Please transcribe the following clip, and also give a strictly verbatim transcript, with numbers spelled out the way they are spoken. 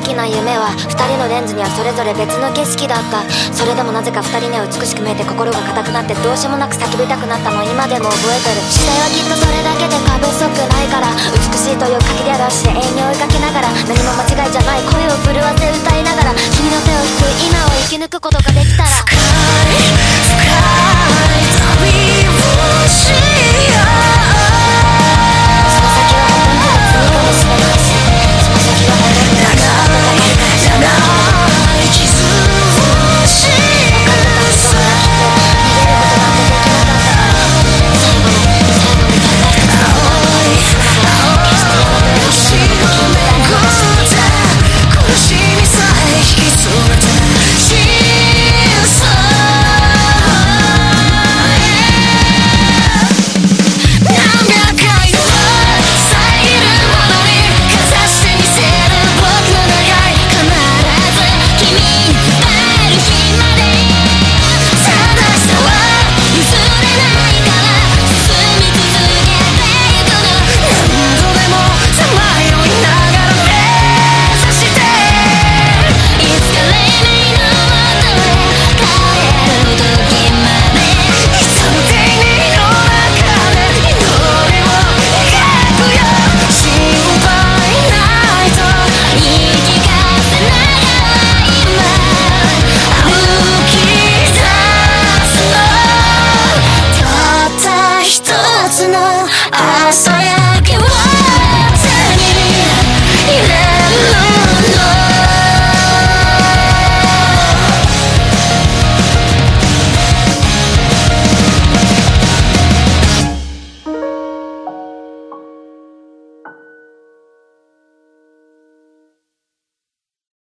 きな夢は二人のレンズにはそれぞれ別の景色だった。それでもなぜか二人には美しく見えて心が硬くなってどうしようもなく叫びたくなったのを今でも覚えてる。時代はきっとそれだけで過不足ないから、美しいという限りある足で永遠に追いかけながら、何も間違いじゃない声を震わせ歌いながら、君の手を引く今を生き抜くことができたら